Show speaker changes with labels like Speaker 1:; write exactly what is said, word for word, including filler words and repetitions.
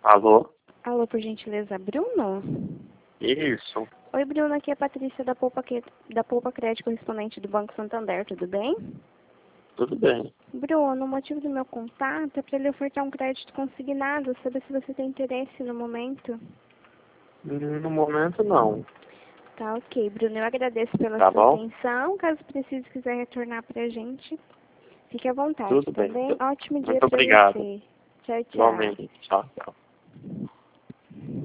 Speaker 1: Alô?
Speaker 2: Alô, por gentileza, Bruno?
Speaker 1: Isso.
Speaker 2: Oi, Bruno, aqui é a Patrícia da Poupa, que... da Poupa Crédito correspondente do Banco Santander, tudo bem?
Speaker 1: Tudo bem.
Speaker 2: Bruno, o motivo do meu contato é para ele ofertar um crédito consignado, saber se você tem interesse no momento.
Speaker 1: No momento, não.
Speaker 2: Tá, ok, Bruno, eu agradeço pela
Speaker 1: Tá
Speaker 2: sua
Speaker 1: bom?
Speaker 2: atenção. Caso precise, quiser retornar pra gente, fique à vontade,
Speaker 1: Tudo
Speaker 2: tá
Speaker 1: bem.
Speaker 2: bem? Ótimo dia
Speaker 1: Muito
Speaker 2: pra
Speaker 1: obrigado.
Speaker 2: você. Tchau, tchau.
Speaker 1: Igualmente. Tchau, tchau.